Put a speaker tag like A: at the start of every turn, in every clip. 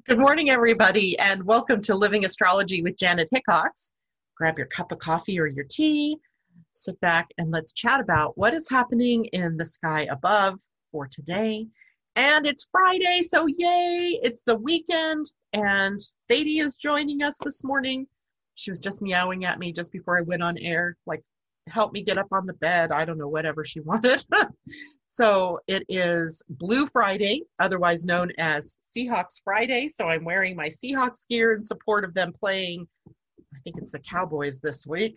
A: Good morning, everybody, and welcome to Living Astrology with Janet Hickox. Grab your cup of coffee or your tea, sit back, and let's chat about what is happening in the sky above for today. And it's Friday, so yay, it's the weekend, and Sadie is joining us this morning. She was just meowing at me just before I went on air, like, help me get up on the bed. I don't know, whatever she wanted. So it is Blue Friday, otherwise known as Seahawks Friday. So I'm wearing my Seahawks gear in support of them playing, I think it's the Cowboys this week.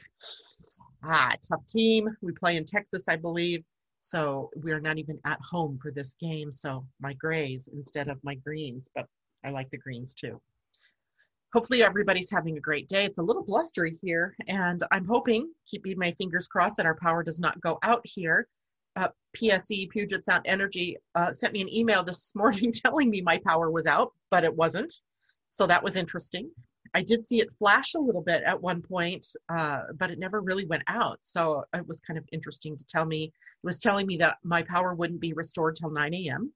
A: Tough team. We play in Texas, I believe. So we are not even at home for this game. So my grays instead of my greens, but I like the greens too. Hopefully everybody's having a great day. It's a little blustery here, and I'm hoping, keeping my fingers crossed, that our power does not go out here. PSE, Puget Sound Energy, sent me an email this morning telling me my power was out, but it wasn't. So that was interesting. I did see it flash a little bit at one point, but it never really went out. So it was kind of interesting to tell me. It was telling me that my power wouldn't be restored till 9 a.m.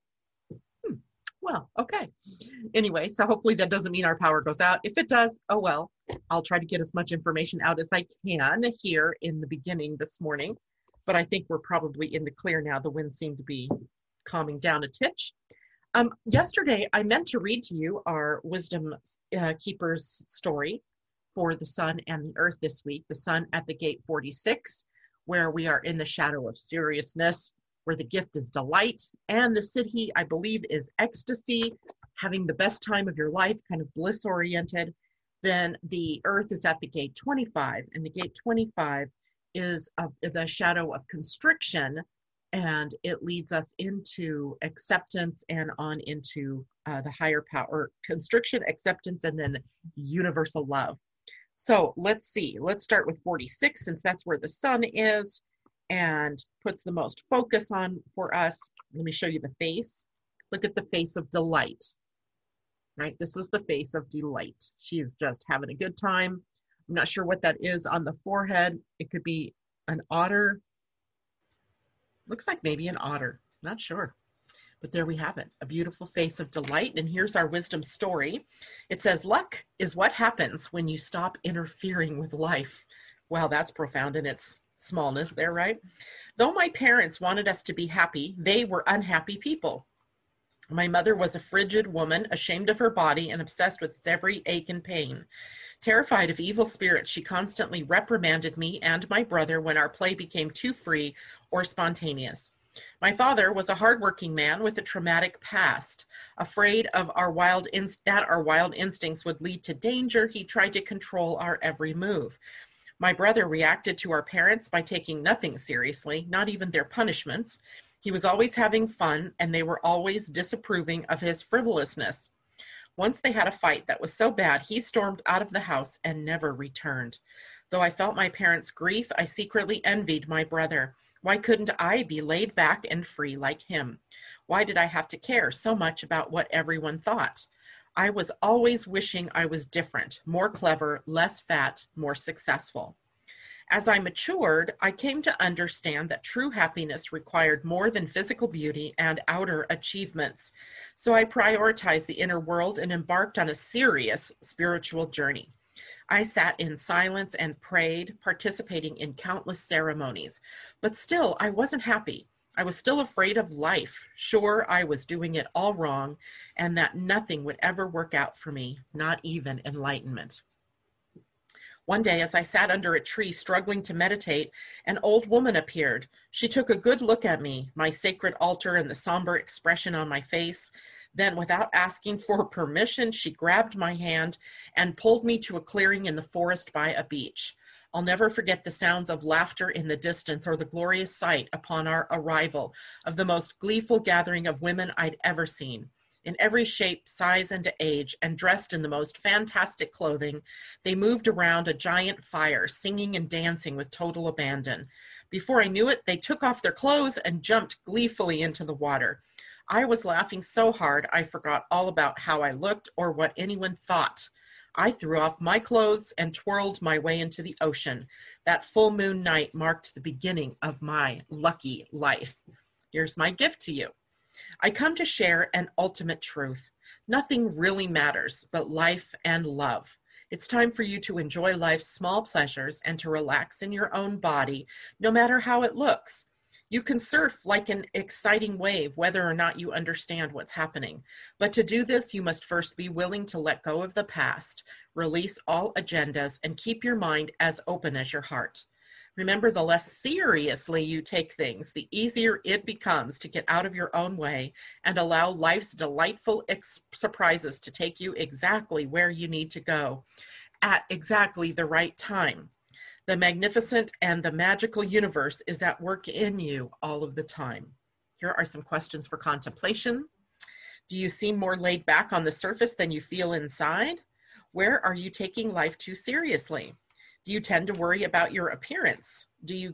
A: Well, okay. Anyway, so hopefully that doesn't mean our power goes out. If it does, oh well. I'll try to get as much information out as I can here in the beginning this morning. But I think we're probably in the clear now. The winds seem to be calming down a titch. Yesterday, I meant to read to you our Wisdom Keepers story for the sun and the earth this week. The sun at the gate 46, where we are in the shadow of seriousness, where the gift is delight, and the siddhi, I believe, is ecstasy, having the best time of your life, kind of bliss-oriented. Then the earth is at the gate 25, and the gate 25 is the shadow of constriction, and it leads us into acceptance and on into the higher power, constriction, acceptance, and then universal love. So let's see. Let's start with 46, since that's where the sun is and puts the most focus on for us. Let me show you the face. Look at the face of delight, right? This is the face of delight. She is just having a good time. I'm not sure what that is on the forehead. It could be an otter. Looks like maybe an otter. Not sure. But there we have it, a beautiful face of delight. And here's our wisdom story. It says, luck is what happens when you stop interfering with life. Wow, that's profound in its smallness there, right? Though my parents wanted us to be happy, they were unhappy people. My mother was a frigid woman, ashamed of her body and obsessed with its every ache and pain. Terrified of evil spirits, she constantly reprimanded me and my brother when our play became too free or spontaneous. My father was a hardworking man with a traumatic past. Afraid of our wild instincts would lead to danger, he tried to control our every move. My brother reacted to our parents by taking nothing seriously, not even their punishments. He was always having fun, and they were always disapproving of his frivolousness. Once they had a fight that was so bad, he stormed out of the house and never returned. Though I felt my parents' grief, I secretly envied my brother. Why couldn't I be laid back and free like him? Why did I have to care so much about what everyone thought? I was always wishing I was different, more clever, less fat, more successful. As I matured, I came to understand that true happiness required more than physical beauty and outer achievements. So I prioritized the inner world and embarked on a serious spiritual journey. I sat in silence and prayed, participating in countless ceremonies. But still, I wasn't happy. I was still afraid of life, sure I was doing it all wrong, and that nothing would ever work out for me, not even enlightenment. One day, as I sat under a tree struggling to meditate, an old woman appeared. She took a good look at me, my sacred altar and the somber expression on my face. Then, without asking for permission, she grabbed my hand and pulled me to a clearing in the forest by a beach. I'll never forget the sounds of laughter in the distance or the glorious sight upon our arrival of the most gleeful gathering of women I'd ever seen. In every shape, size, and age, and dressed in the most fantastic clothing, they moved around a giant fire, singing and dancing with total abandon. Before I knew it, they took off their clothes and jumped gleefully into the water. I was laughing so hard I forgot all about how I looked or what anyone thought. I threw off my clothes and twirled my way into the ocean. That full moon night marked the beginning of my lucky life. Here's my gift to you. I come to share an ultimate truth. Nothing really matters but life and love. It's time for you to enjoy life's small pleasures and to relax in your own body, no matter how it looks. You can surf like an exciting wave, whether or not you understand what's happening. But to do this, you must first be willing to let go of the past, release all agendas, and keep your mind as open as your heart. Remember, the less seriously you take things, the easier it becomes to get out of your own way and allow life's delightful surprises to take you exactly where you need to go at exactly the right time. The magnificent and the magical universe is at work in you all of the time. Here are some questions for contemplation. Do you seem more laid back on the surface than you feel inside? Where are you taking life too seriously? Do you tend to worry about your appearance? Do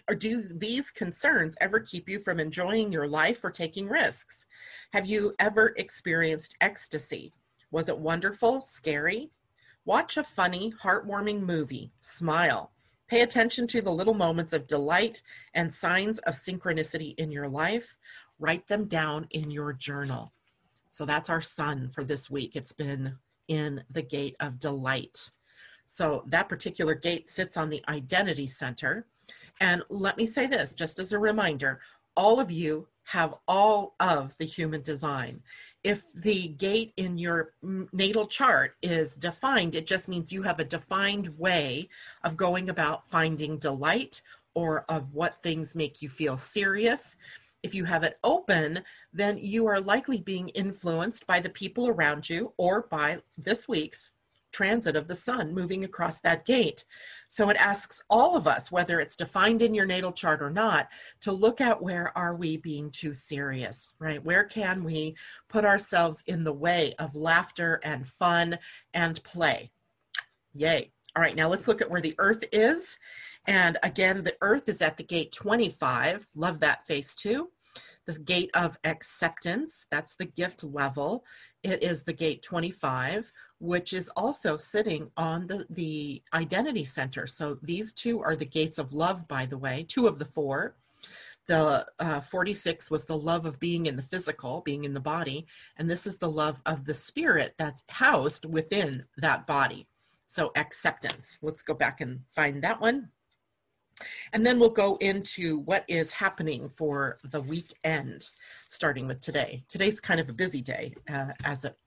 A: these concerns ever keep you from enjoying your life or taking risks? Have you ever experienced ecstasy? Was it wonderful, scary? Watch a funny, heartwarming movie. Smile. Pay attention to the little moments of delight and signs of synchronicity in your life. Write them down in your journal. So that's our sun for this week. It's been in the gate of delight. So that particular gate sits on the identity center. And let me say this, just as a reminder, all of you have all of the human design. If the gate in your natal chart is defined, it just means you have a defined way of going about finding delight or of what things make you feel serious. If you have it open, then you are likely being influenced by the people around you or by this week's transit of the sun moving across that gate. So it asks all of us, whether it's defined in your natal chart or not, to look at where are we being too serious, right? Where can we put ourselves in the way of laughter and fun and play? Yay. All right, now let's look at where the earth is. And again, the earth is at the gate 25. Love that face too. The gate of acceptance, that's the gift level. It is the gate 25, which is also sitting on the identity center. So these two are the gates of love, by the way, 2 of the 4. The 46 was the love of being in the physical, being in the body. And this is the love of the spirit that's housed within that body. So acceptance. Let's go back and find that one. And then we'll go into what is happening for the weekend, starting with today. Today's kind of a busy day, as it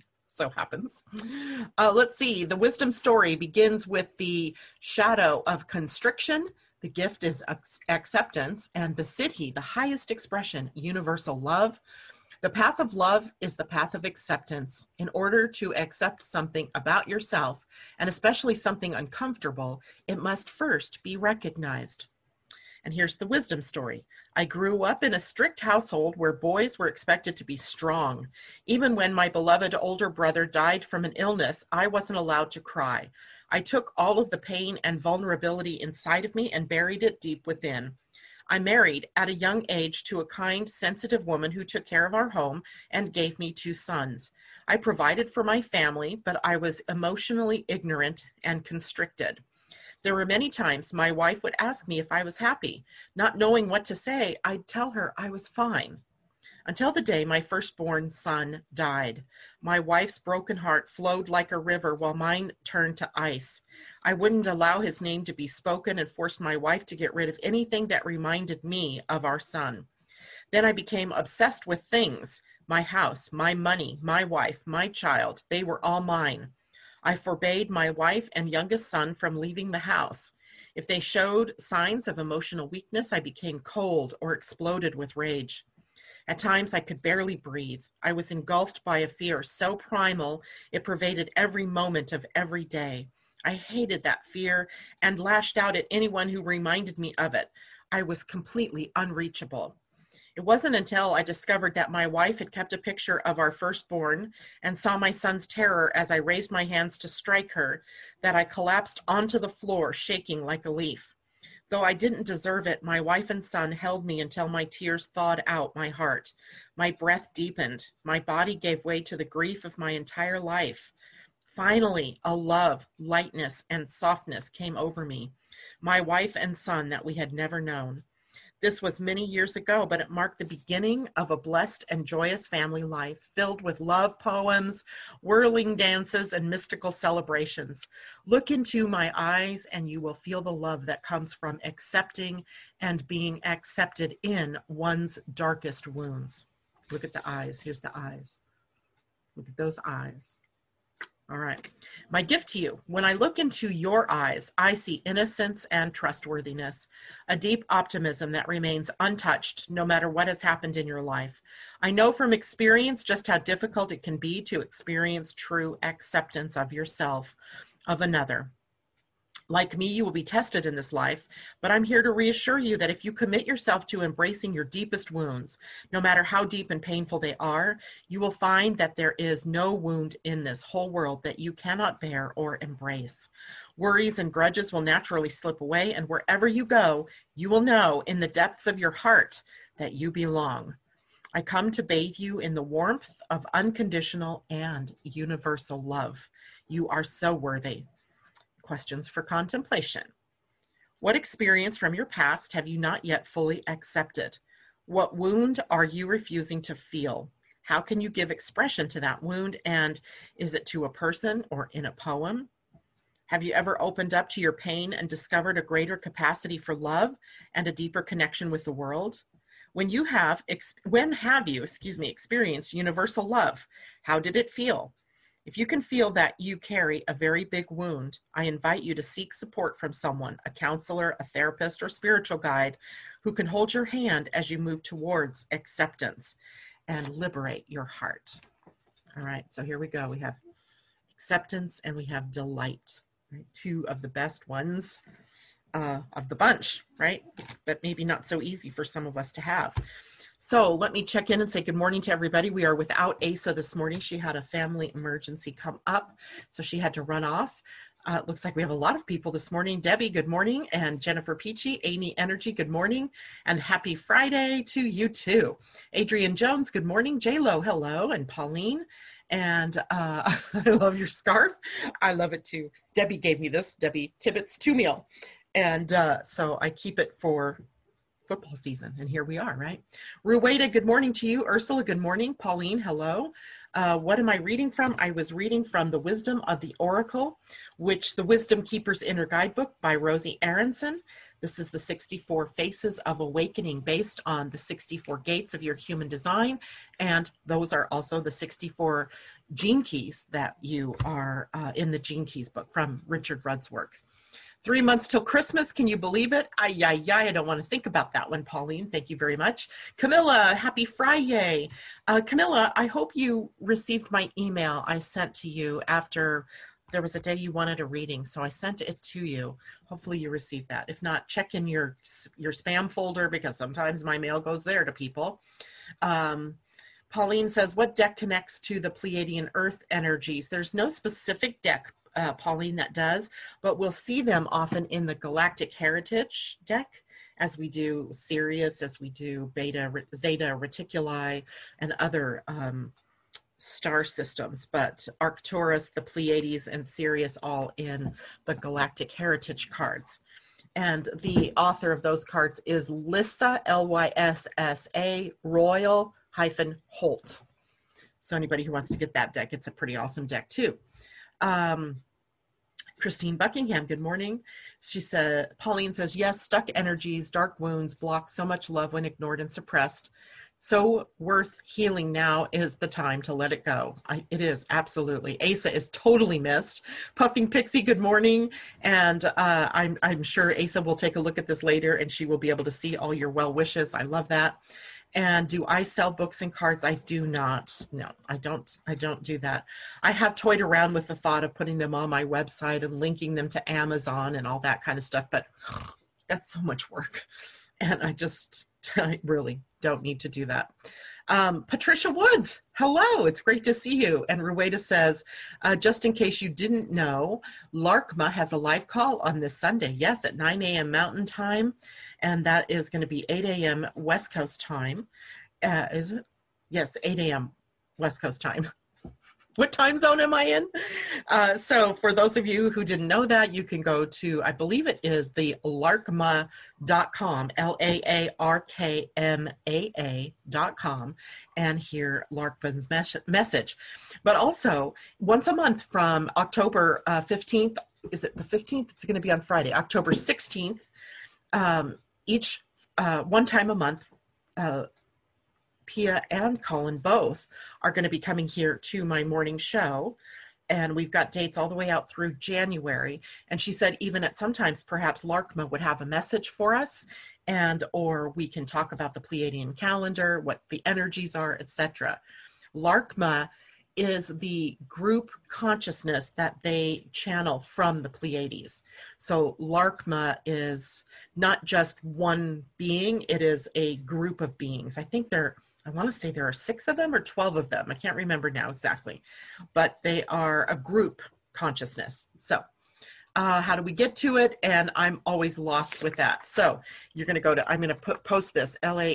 A: so happens. Let's see. The wisdom story begins with the shadow of constriction. The gift is acceptance. And the siddhi, the highest expression, universal love. The path of love is the path of acceptance. In order to accept something about yourself, and especially something uncomfortable, it must first be recognized. And here's the wisdom story. I grew up in a strict household where boys were expected to be strong. Even when my beloved older brother died from an illness, I wasn't allowed to cry. I took all of the pain and vulnerability inside of me and buried it deep within. I married at a young age to a kind, sensitive woman who took care of our home and gave me 2 sons. I provided for my family, but I was emotionally ignorant and constricted. There were many times my wife would ask me if I was happy. Not knowing what to say, I'd tell her I was fine. Until the day my firstborn son died. My wife's broken heart flowed like a river while mine turned to ice. I wouldn't allow his name to be spoken and forced my wife to get rid of anything that reminded me of our son. Then I became obsessed with things. My house, my money, my wife, my child, they were all mine. I forbade my wife and youngest son from leaving the house. If they showed signs of emotional weakness, I became cold or exploded with rage. At times, I could barely breathe. I was engulfed by a fear so primal, it pervaded every moment of every day. I hated that fear and lashed out at anyone who reminded me of it. I was completely unreachable. It wasn't until I discovered that my wife had kept a picture of our firstborn and saw my son's terror as I raised my hands to strike her that I collapsed onto the floor, shaking like a leaf. Though I didn't deserve it, my wife and son held me until my tears thawed out my heart. My breath deepened. My body gave way to the grief of my entire life. Finally, a love, lightness, and softness came over me. My wife and son that we had never known. This was many years ago, but it marked the beginning of a blessed and joyous family life filled with love poems, whirling dances, and mystical celebrations. Look into my eyes and you will feel the love that comes from accepting and being accepted in one's darkest wounds. Look at the eyes. Here's the eyes. Look at those eyes. All right. My gift to you. When I look into your eyes, I see innocence and trustworthiness, a deep optimism that remains untouched no matter what has happened in your life. I know from experience just how difficult it can be to experience true acceptance of yourself, of another. Like me, you will be tested in this life, but I'm here to reassure you that if you commit yourself to embracing your deepest wounds, no matter how deep and painful they are, you will find that there is no wound in this whole world that you cannot bear or embrace. Worries and grudges will naturally slip away, and wherever you go, you will know in the depths of your heart that you belong. I come to bathe you in the warmth of unconditional and universal love. You are so worthy. Questions for contemplation. What experience from your past have you not yet fully accepted? What wound are you refusing to feel? How can you give expression to that wound? And is it to a person or in a poem? Have you ever opened up to your pain and discovered a greater capacity for love and a deeper connection with the world? When have you experienced universal love? How did it feel? If you can feel that you carry a very big wound, I invite you to seek support from someone, a counselor, a therapist, or spiritual guide who can hold your hand as you move towards acceptance and liberate your heart. All right, so here we go. We have acceptance and we have delight, right? Two of the best ones of the bunch, right? But maybe not so easy for some of us to have. So let me check in and say good morning to everybody. We are without Asa this morning. She had a family emergency come up, so she had to run off. It looks like we have a lot of people this morning. Debbie, good morning. And Jennifer Peachy, Amy Energy, good morning. And happy Friday to you too. Adrian Jones, good morning. J-Lo, hello. And Pauline. And I love your scarf. I love it too. Debbie gave me this, Debbie Tibbetts 2-meal. And so I keep it for football season, and here we are, right? Rueda, good morning to you. Ursula, good morning. Pauline, hello. What am I reading from? I was reading from The Wisdom of the Oracle, which the Wisdom Keeper's Inner Guidebook by Rosie Aronson. This is the 64 Faces of Awakening based on the 64 gates of your human design, and those are also the 64 gene keys that you are in the Gene Keys book from Richard Rudd's work. 3 months till Christmas. Can you believe it? I don't want to think about that one, Pauline. Thank you very much. Camilla, happy Friday. Camilla, I hope you received my email I sent to you after there was a day you wanted a reading, so I sent it to you. Hopefully you received that. If not, check in your spam folder because sometimes my mail goes there to people. Pauline says, what deck connects to the Pleiadian Earth energies? There's no specific deck, Pauline, that does, but we'll see them often in the Galactic Heritage deck, as we do Sirius, as we do Beta, Zeta Reticuli, and other star systems, but Arcturus, the Pleiades, and Sirius all in the Galactic Heritage cards. And the author of those cards is Lyssa, Lyssa, Royal-Holt. So anybody who wants to get that deck, it's a pretty awesome deck too. Christine Buckingham, good morning. She said, Pauline says, yes, stuck energies, dark wounds, block so much love when ignored and suppressed. So worth healing. Now is the time to let it go. It is, absolutely. Asa is totally missed. Puffing Pixie, good morning. And I'm sure Asa will take a look at this later and she will be able to see all your well wishes. I love that. And do I sell books and cards? I do not. No, I don't do that. I have toyed around with the thought of putting them on my website and linking them to Amazon and all that kind of stuff, but that's so much work. And I really don't need to do that. Patricia Woods, hello, it's great to see you. And Rueda says, just in case you didn't know, LARCMA has a live call on this Sunday. Yes, at 9 a.m. Mountain Time. And that is going to be 8 a.m. West Coast time. Is it? Yes, 8 a.m. West Coast time. What time zone am I in? So for those of you who didn't know that, you can go to, I believe it is the laarkma.com, LAARKMAA.com, and hear Larkma's message. But also, once a month from October 15th, is it the 15th? It's going to be on Friday, October 16th, each one time a month, Pia and Colin both are going to be coming here to my morning show. And we've got dates all the way out through January. And she said even at sometimes perhaps Larkma would have a message for us, and or we can talk about the Pleiadian calendar, what the energies are, etc. Larkma is the group consciousness that they channel from the Pleiades. So Larkma is not just one being, it is a group of beings. I want to say there are 6 of them or 12 of them. I can't remember now exactly, but they are a group consciousness. So how do we get to it? And I'm always lost with that. So you're going to go to, I'm going to post this,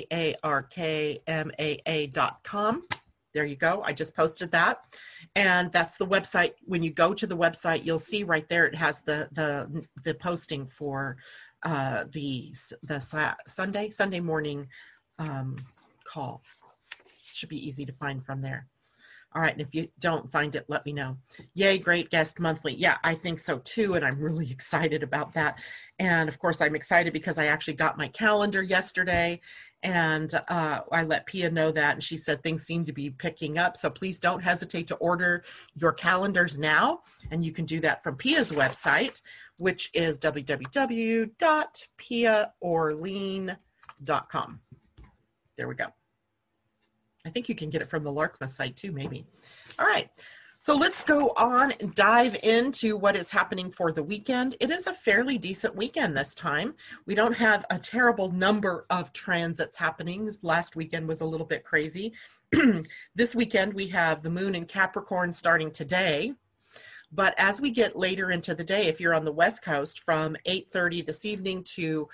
A: LAARKMAA.com. There you go. I just posted that. And that's the website. When you go to the website, you'll see right there, it has the posting for the Sunday morning call. Should be easy to find from there. All right, and if you don't find it, let me know. Yay, Great Guest Monthly. Yeah, I think so too, and I'm really excited about that. And of course, I'm excited because I actually got my calendar yesterday, and I let Pia know that, and she said things seem to be picking up. So please don't hesitate to order your calendars now, and you can do that from Pia's website, which is www.piaorlean.com. There we go. I think you can get it from the Larkma site too, maybe. All right, so let's go on and dive into what is happening for the weekend. It is a fairly decent weekend this time. We don't have a terrible number of transits happening. Last weekend was a little bit crazy. This weekend we have the moon in Capricorn starting today. But as we get later into the day, if you're on the West Coast, from 8:30 this evening to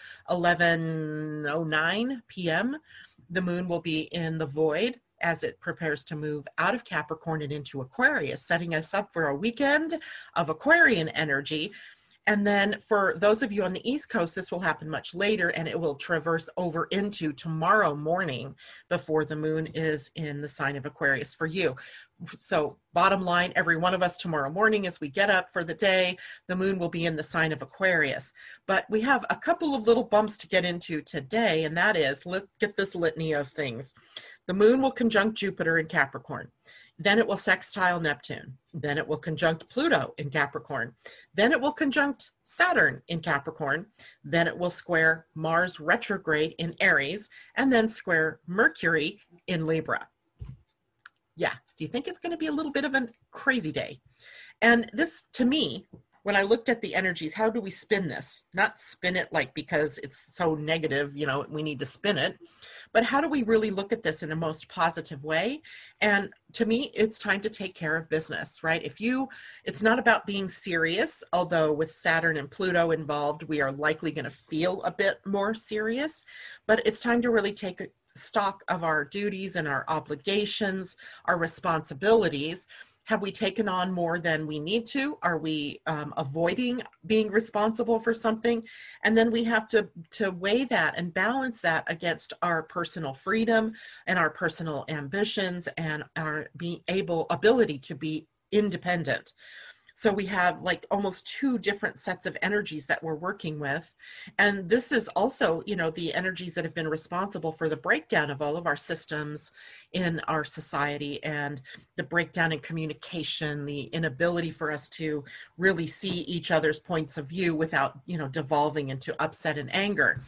A: 11:09 p.m., the moon will be in the void as it prepares to move out of Capricorn and into Aquarius, setting us up for a weekend of Aquarian energy. And then for those of you on the East Coast, this will happen much later, and it will traverse over into tomorrow morning before the moon is in the sign of Aquarius for you. So bottom line, every one of us tomorrow morning as we get up for the day, the moon will be in the sign of Aquarius. But we have a couple of little bumps to get into today, and that is, let's get this litany of things. The moon will conjunct Jupiter in Capricorn. Then it will sextile Neptune. Then it will conjunct Pluto in Capricorn. Then it will conjunct Saturn in Capricorn. Then it will square Mars retrograde in Aries, and then square Mercury in Libra. Yeah, do you think it's going to be a little bit of a crazy day? And this, to me, when I looked at the energies, how do we spin this? Not spin it like because it's so negative, you know, we need to spin it, but how do we really look at this in a most positive way? And to me, it's time to take care of business, right? It's not about being serious, although with Saturn and Pluto involved, we are likely going to feel a bit more serious, but it's time to really take stock of our duties and our obligations, our responsibilities. Have we taken on more than we need to? Are we avoiding being responsible for something? And then we have to weigh that and balance that against our personal freedom and our personal ambitions and our ability to be independent. So we have like almost 2 different sets of energies that we're working with. And this is also, you know, the energies that have been responsible for the breakdown of all of our systems in our society, and the breakdown in communication, the inability for us to really see each other's points of view without, you know, devolving into upset and anger.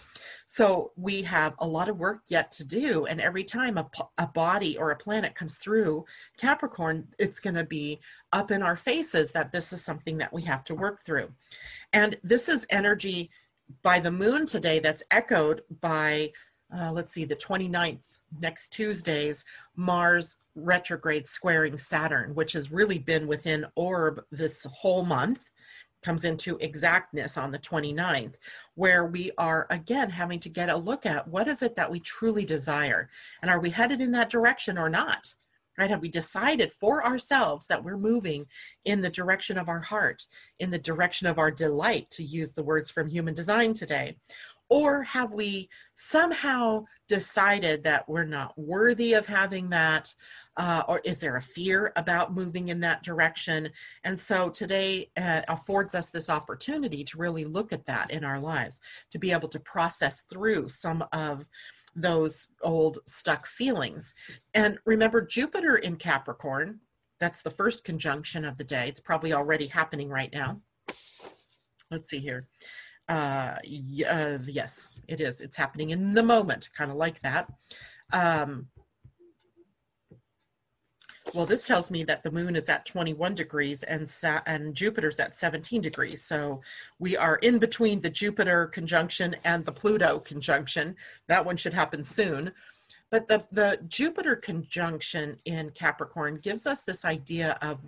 A: So we have a lot of work yet to do. And every time a body or a planet comes through Capricorn, it's going to be up in our faces that this is something that we have to work through. And this is energy by the moon today that's echoed by, let's see, the 29th, next Tuesday's Mars retrograde squaring Saturn, which has really been within orb this whole month. Comes into exactness on the 29th, where we are again having to get a look at what is it that we truly desire, and are we headed in that direction or not, right? Have we decided for ourselves that we're moving in the direction of our heart, in the direction of our delight, to use the words from Human Design today? Or have we somehow decided that we're not worthy of having that? Or is there a fear about moving in that direction? And so today affords us this opportunity to really look at that in our lives, to be able to process through some of those old stuck feelings. And remember, Jupiter in Capricorn, that's the first conjunction of the day. It's probably already happening right now. Let's see here. Yes, it is. It's happening in the moment, kind of like that. Well, this tells me that the moon is at 21 degrees and Jupiter's at 17 degrees. So we are in between the Jupiter conjunction and the Pluto conjunction. That one should happen soon. But the Jupiter conjunction in Capricorn gives us this idea of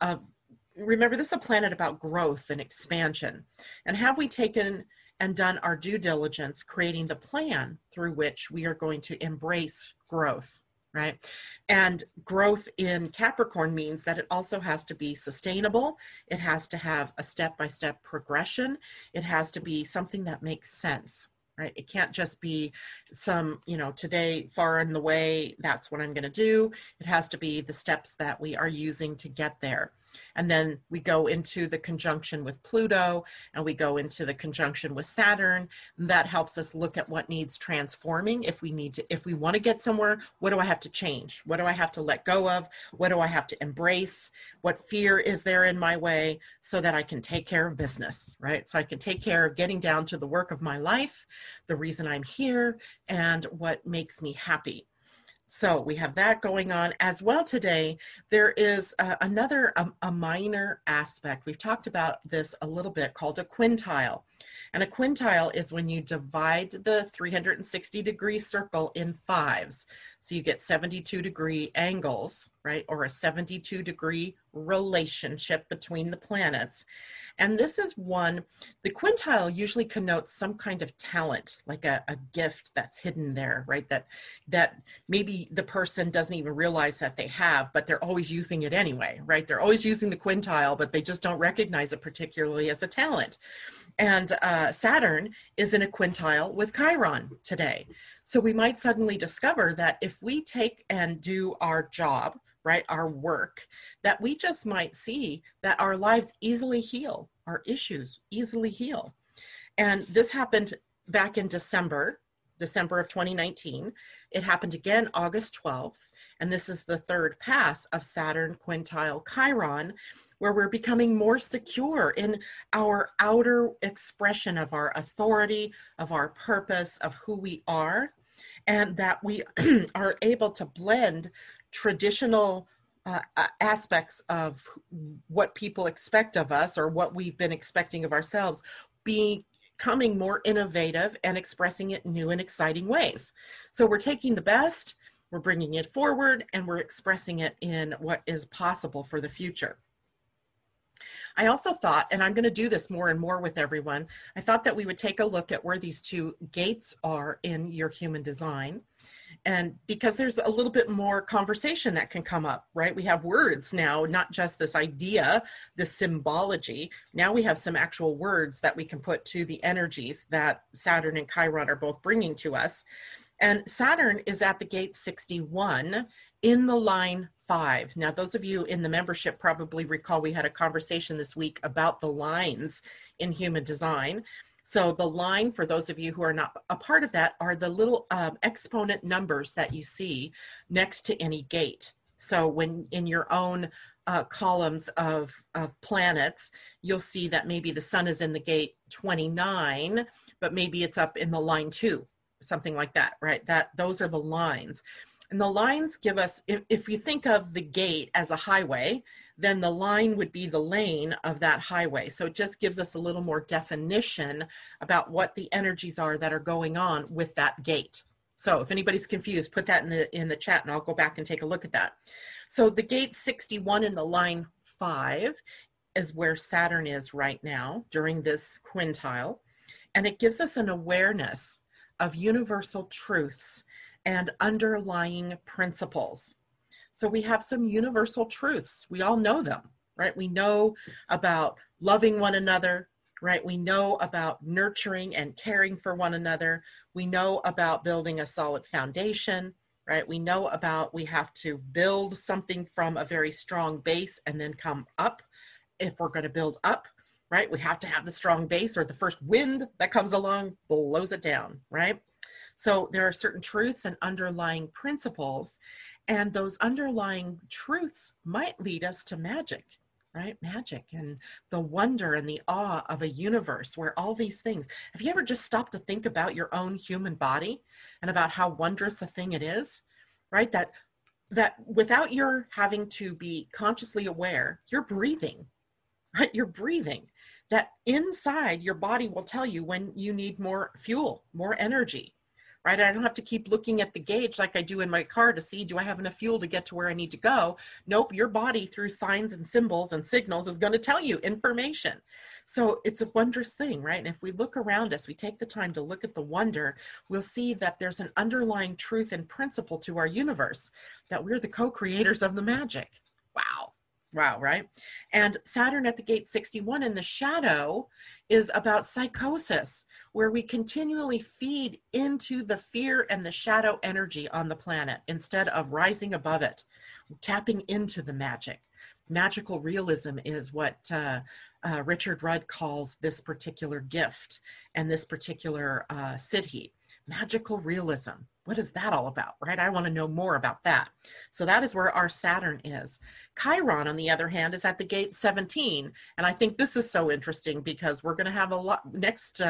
A: remember, this is a planet about growth and expansion. And have we taken and done our due diligence creating the plan through which we are going to embrace growth, right? And growth in Capricorn means that it also has to be sustainable. It has to have a step-by-step progression. It has to be something that makes sense, right? It can't just be some, today, far in the way, that's what I'm going to do. It has to be the steps that we are using to get there. And then we go into the conjunction with Pluto, and we go into the conjunction with Saturn. And that helps us look at what needs transforming. If we want to get somewhere, what do I have to change? What do I have to let go of? What do I have to embrace? What fear is there in my way so that I can take care of business, right? So I can take care of getting down to the work of my life, the reason I'm here, and what makes me happy. So we have that going on as well today. There is another minor aspect. We've talked about this a little bit, called a quintile. And a quintile is when you divide the 360-degree circle in fives. So you get 72-degree angles, right? Or a 72-degree relationship between the planets. And this is the quintile usually connotes some kind of talent, like a gift that's hidden there, right? That maybe the person doesn't even realize that they have, but they're always using it anyway, right? They're always using the quintile, but they just don't recognize it particularly as a talent. And Saturn is in a quintile with Chiron today. So we might suddenly discover that if we take and do our job, right, our work, that we just might see that our lives easily heal, our issues easily heal. And this happened back in December of 2019. It happened again August 12th. And this is the third pass of Saturn quintile Chiron, where we're becoming more secure in our outer expression of our authority, of our purpose, of who we are, and that we are able to blend traditional aspects of what people expect of us or what we've been expecting of ourselves, becoming more innovative and expressing it in new and exciting ways. So we're taking the best, we're bringing it forward, and we're expressing it in what is possible for the future. I also thought, and I'm going to do this more and more with everyone, I thought that we would take a look at where these two gates are in your human design. And because there's a little bit more conversation that can come up, right? We have words now, not just this idea, this symbology. Now we have some actual words that we can put to the energies that Saturn and Chiron are both bringing to us. And Saturn is at the gate 61 in the line 5. Now, those of you in the membership probably recall we had a conversation this week about the lines in human design. So the line, for those of you who are not a part of that, are the little exponent numbers that you see next to any gate. So when in your own columns of planets, you'll see that maybe the sun is in the gate 29, but maybe it's up in the line 2, something like that, right? Those are the lines. And the lines give us, if you think of the gate as a highway, then the line would be the lane of that highway. So it just gives us a little more definition about what the energies are that are going on with that gate. So if anybody's confused, put that in the chat and I'll go back and take a look at that. So the gate 61 in the line 5 is where Saturn is right now during this quintile. And it gives us an awareness of universal truths and underlying principles. So we have some universal truths. We all know them, right? We know about loving one another, right? We know about nurturing and caring for one another. We know about building a solid foundation, right? We know about we have to build something from a very strong base and then come up. If we're going to build up, right, we have to have the strong base, or the first wind that comes along blows it down, right? So there are certain truths and underlying principles, and those underlying truths might lead us to magic, right? Magic and the wonder and the awe of a universe where all these things. Have you ever just stopped to think about your own human body and about how wondrous a thing it is, right? That without your having to be consciously aware, you're breathing, right? You're breathing. That inside your body will tell you when you need more fuel, more energy, right? I don't have to keep looking at the gauge like I do in my car to see, do I have enough fuel to get to where I need to go? Nope, your body through signs and symbols and signals is going to tell you information. So it's a wondrous thing, right? And if we look around us, we take the time to look at the wonder, we'll see that there's an underlying truth and principle to our universe, that we're the co-creators of the magic. Wow. Wow, right? And Saturn at the gate 61 in the shadow is about psychosis, where we continually feed into the fear and the shadow energy on the planet instead of rising above it, tapping into the magic. Magical realism is what Richard Rudd calls this particular gift and this particular siddhi. Magical realism. What is that all about, right? I want to know more about that. So that is where our Saturn is. Chiron, on the other hand, is at the gate 17. And I think this is so interesting because we're going to have a lot next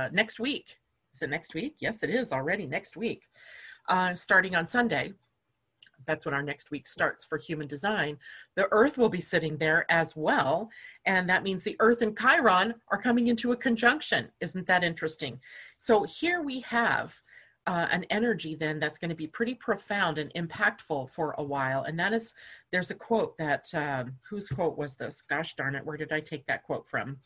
A: week. Is it next week? Yes, it is already next week. Starting on Sunday. That's when our next week starts for human design. The Earth will be sitting there as well. And that means the Earth and Chiron are coming into a conjunction. Isn't that interesting? So here we have an energy then that's going to be pretty profound and impactful for a while. And that is, there's a quote that, whose quote was this? Gosh darn it, where did I take that quote from?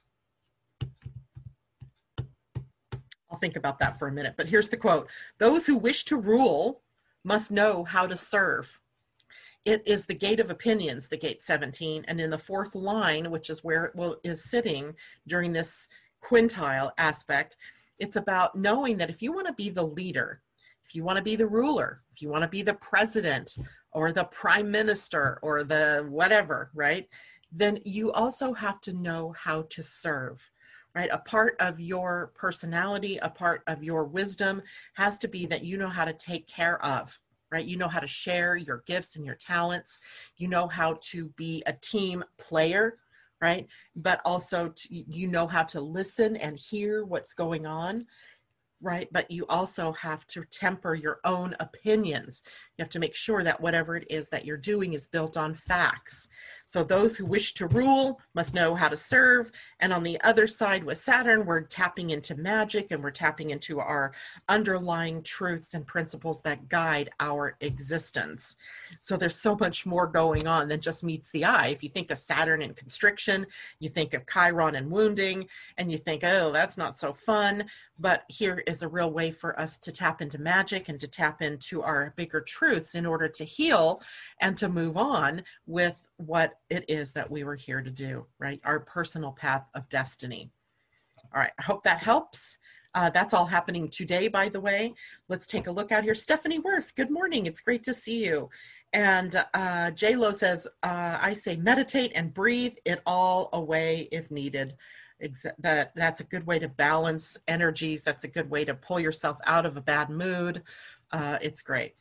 A: I'll think about that for a minute, but here's the quote. Those who wish to rule must know how to serve. It is the gate of opinions, the gate 17, and in the fourth line, which is where it is sitting during this quintile aspect, it's about knowing that if you want to be the leader, if you want to be the ruler, if you want to be the president or the prime minister or the whatever, right, then you also have to know how to serve. Right? A part of your personality, a part of your wisdom has to be that you know how to take care of, right? You know how to share your gifts and your talents. You know how to be a team player, right? But also you know how to listen and hear what's going on, right? But you also have to temper your own opinions. You have to make sure that whatever it is that you're doing is built on facts. So those who wish to rule must know how to serve. And on the other side with Saturn, we're tapping into magic and we're tapping into our underlying truths and principles that guide our existence. So there's so much more going on than just meets the eye. If you think of Saturn and constriction, you think of Chiron and wounding, and you think, oh, that's not so fun. But here is a real way for us to tap into magic and to tap into our bigger truths in order to heal and to move on with what it is that we were here to do, right? Our personal path of destiny. All right, I hope that helps. That's all happening today, by the way. Let's take a look out here. Stephanie Worth, good morning. It's great to see you. And J-Lo says, I say meditate and breathe it all away if needed. That's a good way to balance energies. That's a good way to pull yourself out of a bad mood. It's great.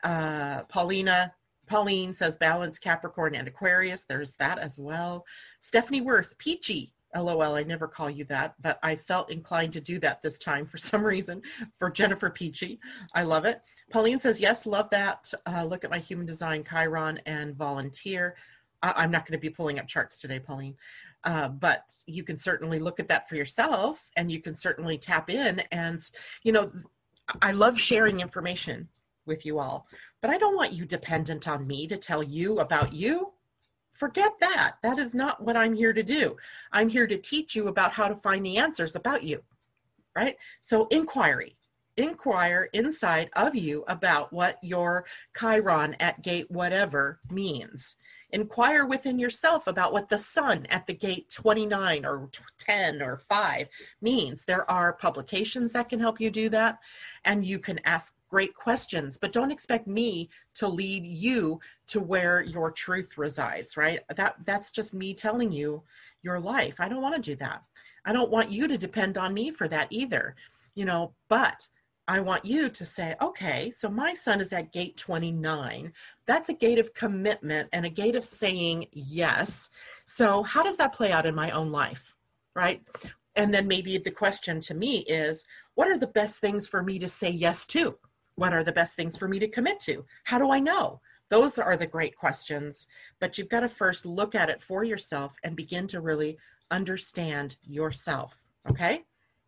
A: Pauline says balance Capricorn and Aquarius. There's that as well. Stephanie Worth, peachy. LOL, I never call you that, but I felt inclined to do that this time for some reason for Jennifer Peachy. I love it. Pauline says, yes, love that. Look at my human design, Chiron, and volunteer. I'm not going to be pulling up charts today, Pauline, but you can certainly look at that for yourself and you can certainly tap in. And, you know, I love sharing information with you all, but I don't want you dependent on me to tell you about you. Forget that. That is not what I'm here to do. I'm here to teach you about how to find the answers about you, right? So inquiry, inquire inside of you about what your Chiron at gate whatever means. Inquire within yourself about what the sun at the gate 29 or 10 or 5 means. There are publications that can help you do that, and you can ask great questions, but don't expect me to lead you to where your truth resides, right? That's just me telling you your life. I don't want to do that. I don't want you to depend on me for that either, but I want you to say, okay, so my sun is at gate 29. That's a gate of commitment and a gate of saying yes. So how does that play out in my own life, right? And then maybe the question to me is, what are the best things for me to say yes to? What are the best things for me to commit to? How do I know? Those are the great questions, but you've got to first look at it for yourself and begin to really understand yourself, okay?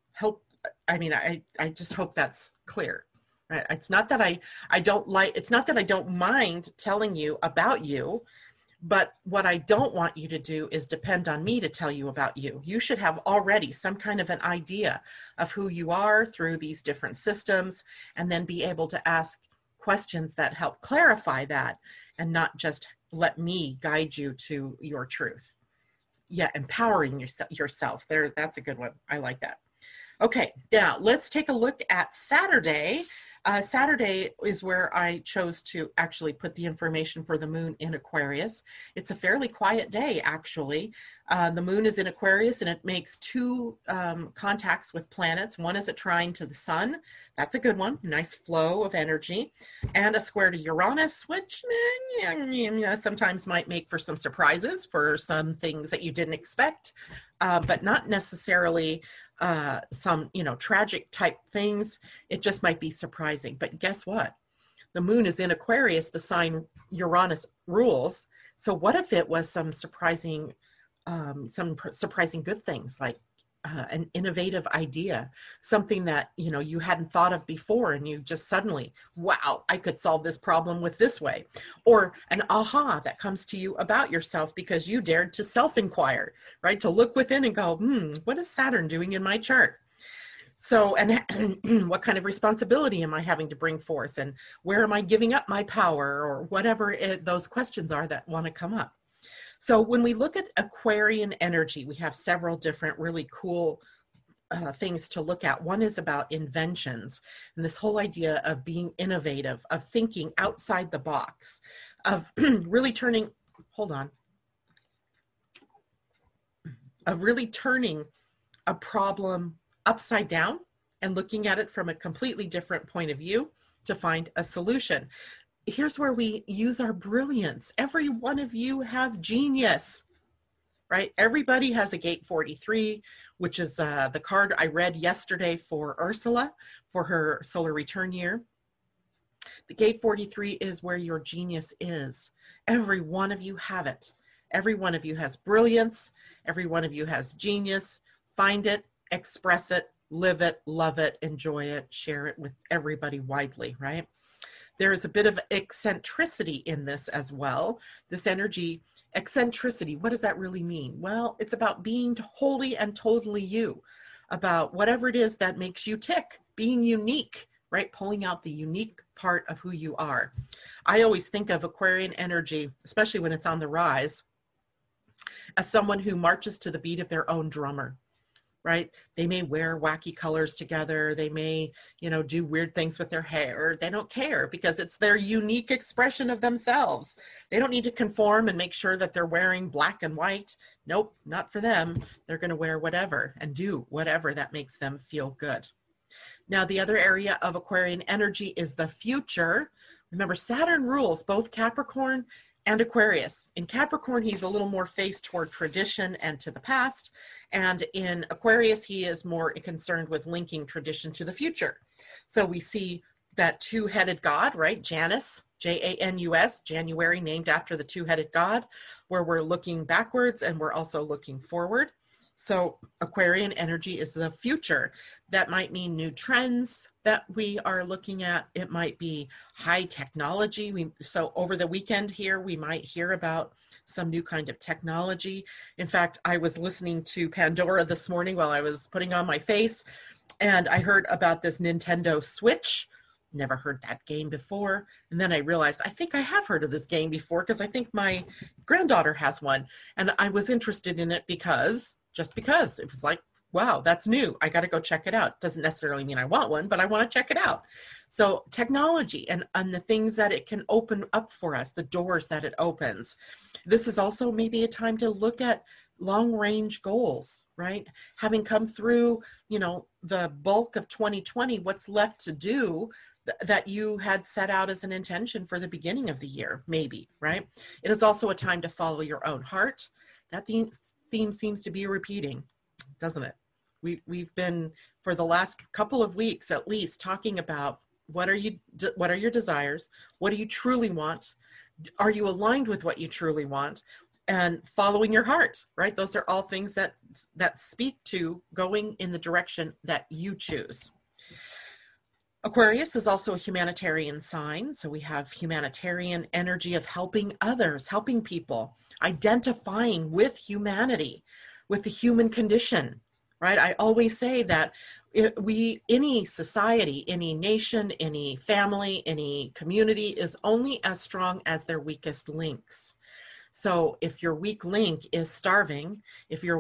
A: I just hope that's clear. Right? It's not that it's not that I don't mind telling you about you, but what I don't want you to do is depend on me to tell you about you. You should have already some kind of an idea of who you are through these different systems, and then be able to ask questions that help clarify that and not just let me guide you to your truth. Yeah, empowering yourself. That's a good one. I like that. Okay, now let's take a look at Saturday. Saturday is where I chose to actually put the information for the moon in Aquarius. It's a fairly quiet day, actually. The moon is in Aquarius, and it makes two contacts with planets. One is a trine to the sun. That's a good one. Nice flow of energy. And a square to Uranus, which sometimes might make for some surprises, for some things that you didn't expect, but not necessarily some, tragic type things. It just might be surprising. But guess what? The moon is in Aquarius, the sign Uranus rules. So what if it was some surprising good things, like an innovative idea, something that, you hadn't thought of before, and you just suddenly, wow, I could solve this problem with this way. Or an aha that comes to you about yourself because you dared to self-inquire, right? To look within and go, what is Saturn doing in my chart? So, and what kind of responsibility am I having to bring forth? And where am I giving up my power? Or whatever those questions are that want to come up. So when we look at Aquarian energy, we have several different really cool things to look at. One is about inventions, and this whole idea of being innovative, of thinking outside the box, of really turning a problem upside down and looking at it from a completely different point of view to find a solution. Here's where we use our brilliance. Every one of you have genius, right? Everybody has a gate 43, which is the card I read yesterday for Ursula for her solar return year. The gate 43 is where your genius is. Every one of you have it. Every one of you has brilliance. Every one of you has genius. Find it, express it, live it, love it, enjoy it, share it with everybody widely, right? There is a bit of eccentricity in this as well. This energy, eccentricity, what does that really mean? Well, it's about being wholly and totally you, about whatever it is that makes you tick, being unique, right? Pulling out the unique part of who you are. I always think of Aquarian energy, especially when it's on the rise, as someone who marches to the beat of their own drummer. Right? They may wear wacky colors together. They may, do weird things with their hair. They don't care because it's their unique expression of themselves. They don't need to conform and make sure that they're wearing black and white. Nope, not for them. They're going to wear whatever and do whatever that makes them feel good. Now, the other area of Aquarian energy is the future. Remember, Saturn rules both Capricorn and Aquarius. In Capricorn, he's a little more faced toward tradition and to the past. And in Aquarius, he is more concerned with linking tradition to the future. So we see that two-headed god, right? Janus, Janus, January, named after the two-headed god, where we're looking backwards and we're also looking forward. So Aquarian energy is the future. That might mean new trends that we are looking at. It might be high technology. So over the weekend here, we might hear about some new kind of technology. In fact, I was listening to Pandora this morning while I was putting on my face, And I heard about this Nintendo Switch. Never heard that game before. And then I realized I think I have heard of this game before because I think my granddaughter has one. And I was interested in it just because it was like, wow, that's new. I got to go check it out. Doesn't necessarily mean I want one, but I want to check it out. So technology and the things that it can open up for us, the doors that it opens. This is also maybe a time to look at long range goals, right? Having come through, the bulk of 2020, what's left to do that you had set out as an intention for the beginning of the year, maybe, right? It is also a time to follow your own heart. That theme seems to be repeating, doesn't it? We've been, for the last couple of weeks at least, talking about what are your desires? What do you truly want? Are you aligned with what you truly want? And following your heart, right? Those are all things that speak to going in the direction that you choose. Aquarius is also a humanitarian sign. So we have humanitarian energy of helping others, helping people, identifying with humanity, with the human condition, right? I always say that any society, any nation, any family, any community is only as strong as their weakest links. So if your weak link is starving, if your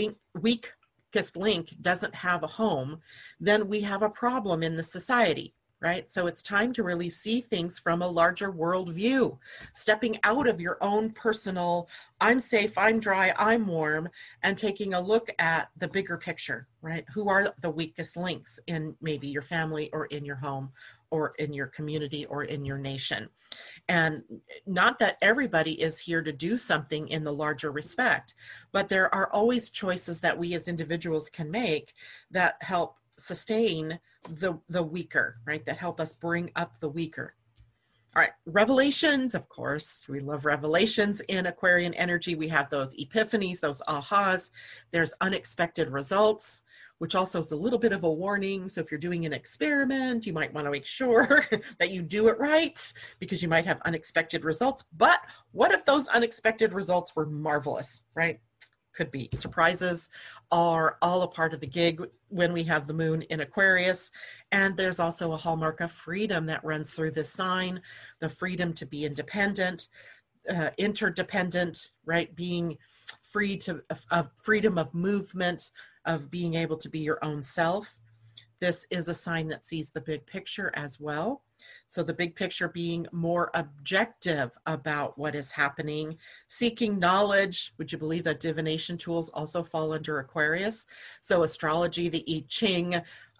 A: weakest link doesn't have a home, then we have a problem in the society, right? So it's time to really see things from a larger world view, stepping out of your own personal, I'm safe, I'm dry, I'm warm, and taking a look at the bigger picture, right? Who are the weakest links in maybe your family or in your home or in your community or in your nation? And not that everybody is here to do something in the larger respect, but there are always choices that we as individuals can make that help sustain the weaker, right? That help us bring up the weaker. All right, revelations, of course, we love revelations in Aquarian energy. We have those epiphanies, those ahas. There's unexpected results, which also is a little bit of a warning. So if you're doing an experiment, you might want to make sure that you do it right because you might have unexpected results. But what if those unexpected results were marvelous, right? Could be. Surprises are all a part of the gig when we have the moon in Aquarius. And there's also a hallmark of freedom that runs through this sign, the freedom to be independent, interdependent, right? Being free of freedom of movement, of being able to be your own self. This is a sign that sees the big picture as well. So the big picture being more objective about what is happening, seeking knowledge. Would you believe that divination tools also fall under Aquarius? So astrology, the I Ching,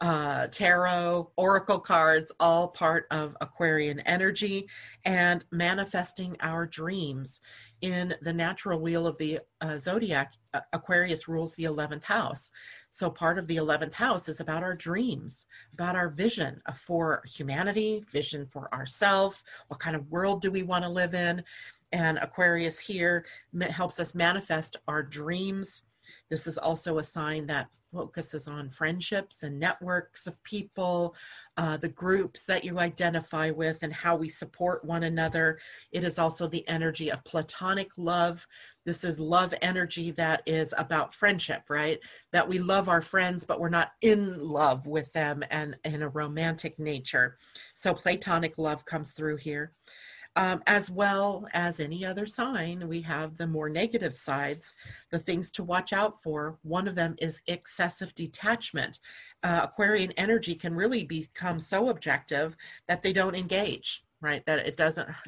A: tarot, oracle cards, all part of Aquarian energy, and manifesting our dreams. In the natural wheel of the zodiac, Aquarius rules the 11th house. So part of the 11th house is about our dreams, about our vision for humanity, vision for ourselves. What kind of world do we want to live in? And Aquarius here helps us manifest our dreams. This is also a sign that focuses on friendships and networks of people, the groups that you identify with and how we support one another. It is also the energy of platonic love. This is love energy that is about friendship, right? That we love our friends, but we're not in love with them and in a romantic nature. So platonic love comes through here. As well as any other sign, we have the more negative sides, the things to watch out for. One of them is excessive detachment. Aquarian energy can really become so objective that they don't engage, right? That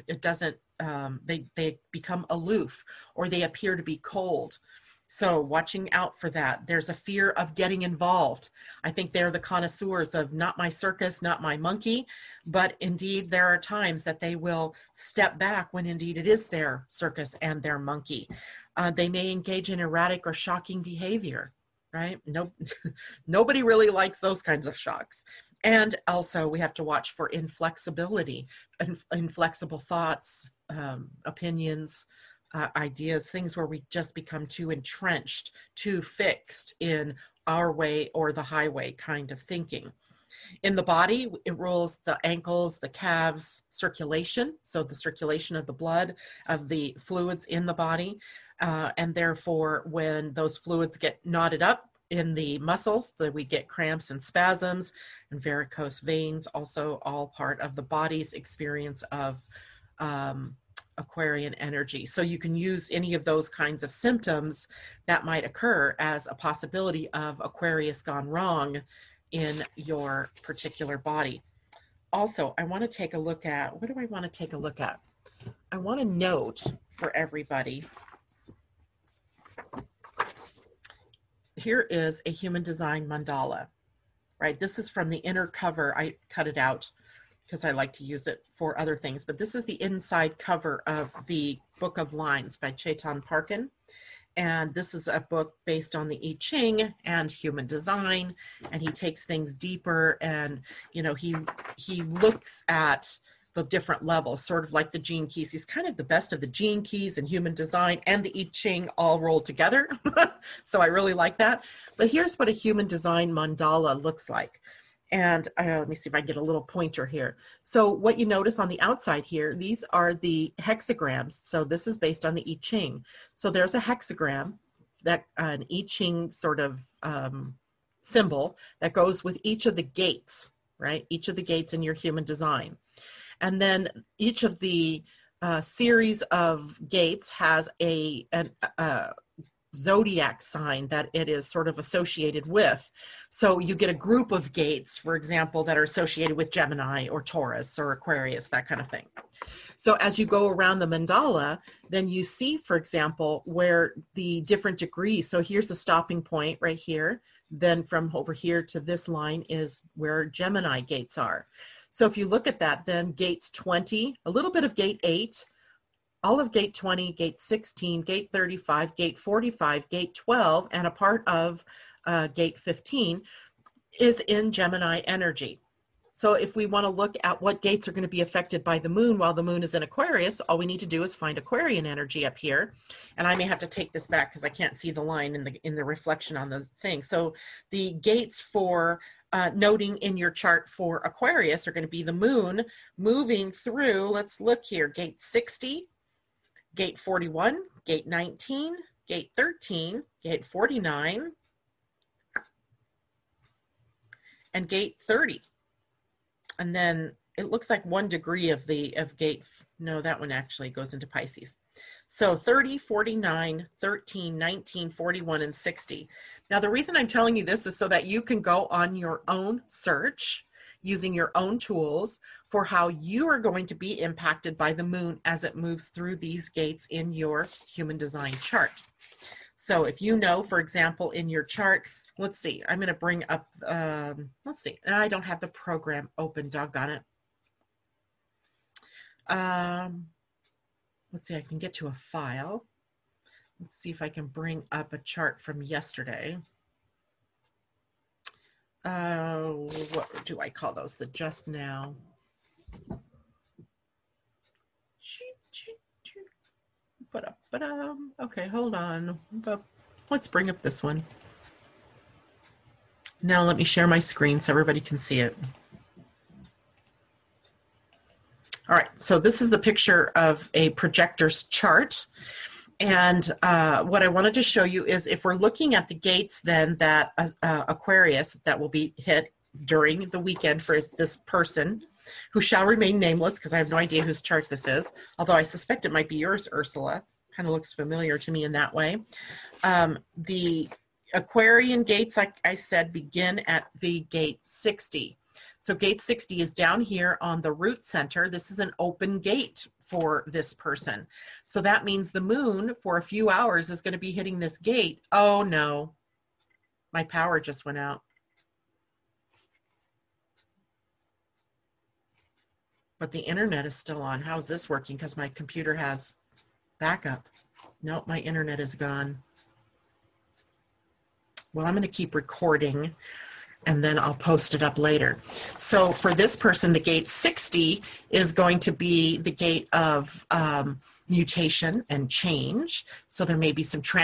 A: they become aloof or they appear to be cold. So watching out for that. There's a fear of getting involved. I think they're the connoisseurs of not my circus, not my monkey, but indeed there are times that they will step back when indeed it is their circus and their monkey. They may engage in erratic or shocking behavior, right? Nobody really likes those kinds of shocks. And also we have to watch for inflexibility, inflexible thoughts, opinions, ideas, things where we just become too entrenched, too fixed in our way or the highway kind of thinking. In the body, it rules the ankles, the calves, circulation, so the circulation of the blood, of the fluids in the body, and therefore when those fluids get knotted up, in the muscles, that we get cramps and spasms, and varicose veins, also all part of the body's experience of Aquarian energy. So you can use any of those kinds of symptoms that might occur as a possibility of Aquarius gone wrong in your particular body. Also, I want to take a look at, what do I want to take a look at? I want to note for everybody, here is a human design mandala, right? This is from the inner cover. I cut it out because I like to use it for other things, but this is the inside cover of the Book of Lines by Chetan Parkin. And this is a book based on the I Ching and human design, and he takes things deeper, and you know, he looks at the different levels, sort of like the Gene Keys. He's kind of the best of the Gene Keys and human design and the I Ching all rolled together. So I really like that. But here's what a human design mandala looks like. And let me see if I get a little pointer here. So what you notice on the outside here, these are the hexagrams. So this is based on the I Ching. So there's a hexagram, that an I Ching sort of symbol that goes with each of the gates, right? Each of the gates in your human design. And then each of the series of gates has a zodiac sign that it is sort of associated with. So you get a group of gates, for example, that are associated with Gemini or Taurus or Aquarius, that kind of thing. So as you go around the mandala, then you see, for example, where the different degrees, so here's the stopping point right here. Then from over here to this line is where Gemini gates are. So if you look at that, then gates 20, a little bit of gate 8, all of gate 20, gate 16, gate 35, gate 45, gate 12, and a part of gate 15 is in Gemini energy. So if we want to look at what gates are going to be affected by the moon while the moon is in Aquarius, all we need to do is find Aquarian energy up here. And I may have to take this back because I can't see the line in the reflection on the thing. So the gates for noting in your chart for Aquarius are going to be the moon moving through, let's look here, gate 60, gate 41, gate 19, gate 13, gate 49, and gate 30. And then it looks like 1 degree of gate, no, that one actually goes into Pisces. So 30, 49, 13, 19, 41, and 60. Now, the reason I'm telling you this is so that you can go on your own search using your own tools for how you are going to be impacted by the moon as it moves through these gates in your human design chart. So if you know, for example, in your chart, let's see, I'm going to bring up, let's see, I don't have the program open, doggone it. Let's see, I can get to a file. Let's see if I can bring up a chart from yesterday. What do I call those? The just now. Okay, hold on. But let's bring up this one. Now let me share my screen so everybody can see it. All right, so this is the picture of a projector's chart. And what I wanted to show you is if we're looking at the gates then that Aquarius that will be hit during the weekend for this person who shall remain nameless because I have no idea whose chart this is, although I suspect it might be yours, Ursula. Kind of looks familiar to me in that way. The Aquarian gates, like I said, begin at the gate 60. So gate 60 is down here on the root center. This is an open gate for this person. So that means the moon for a few hours is going to be hitting this gate. Oh no, my power just went out. But the internet is still on. How's this working? Because my computer has backup. Nope, my internet is gone. Well, I'm going to keep recording and then I'll post it up later. So for this person, the gate 60 is going to be the gate of mutation and change. So there may be some